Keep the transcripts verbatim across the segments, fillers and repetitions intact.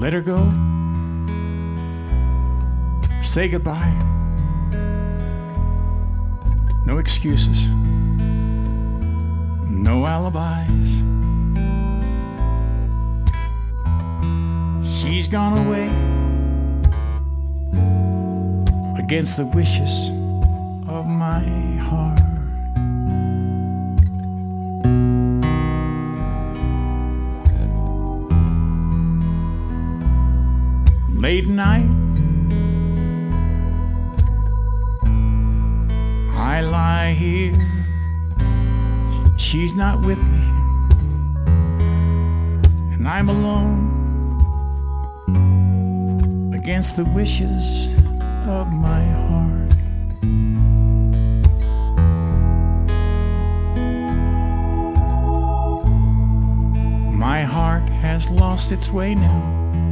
Let her go. Say goodbye. No excuses. No alibis. She's gone away against the wishes of my heart. Late night, I lie here. She's not with me, and I'm alone against the wishes of my heart. My heart has lost its way now.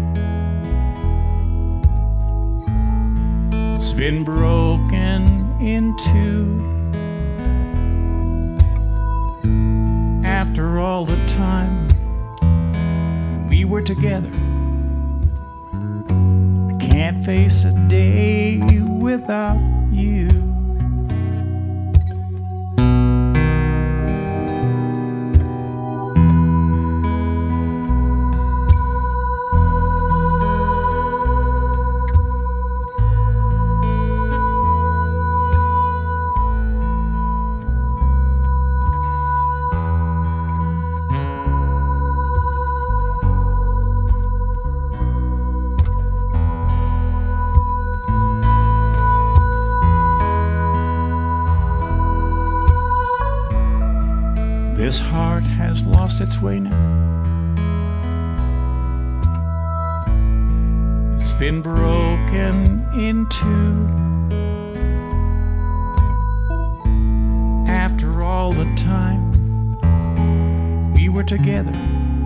It's been broken in two. After all the time we were together, I can't face a day without you. This heart has lost its way now. It's been broken in two. After all the time we were together,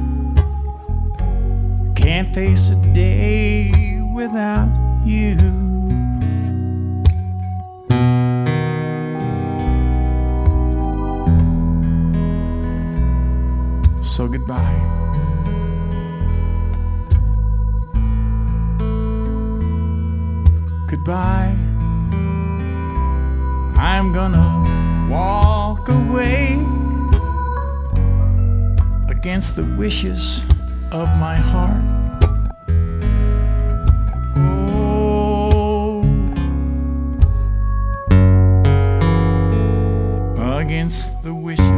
can't face a day without you. So goodbye. Goodbye. I'm gonna walk away against the wishes of my heart. Oh, against the wishes